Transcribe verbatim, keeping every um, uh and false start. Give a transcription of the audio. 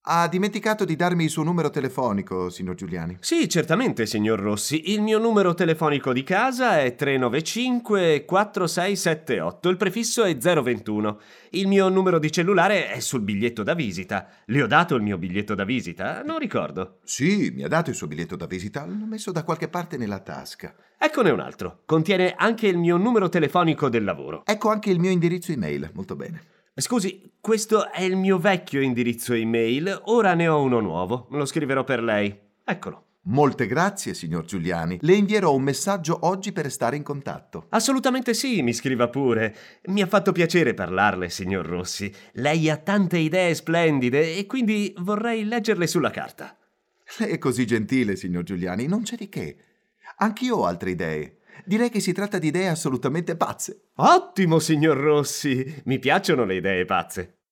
Ha dimenticato di darmi il suo numero telefonico, signor Giuliani. Sì, certamente, signor Rossi. Il mio numero telefonico di casa è tre nove cinque quattro sei sette otto. Il prefisso è zero ventuno. Il mio numero di cellulare è sul biglietto da visita. Le ho dato il mio biglietto da visita? Non ricordo. Sì, mi ha dato il suo biglietto da visita. L'ho messo da qualche parte nella tasca. Eccone un altro. Contiene anche il mio numero telefonico del lavoro. Ecco anche il mio indirizzo email. Molto bene. Scusi, questo è il mio vecchio indirizzo email. Ora ne ho uno nuovo. Lo scriverò per lei. Eccolo. Molte grazie, signor Giuliani. Le invierò un messaggio oggi per restare in contatto. Assolutamente sì, mi scriva pure. Mi ha fatto piacere parlarle, signor Rossi. Lei ha tante idee splendide e quindi vorrei leggerle sulla carta. Lei è così gentile, signor Giuliani. Non c'è di che. Anch'io ho altre idee. Direi che si tratta di idee assolutamente pazze. Ottimo, signor Rossi. Mi piacciono le idee pazze.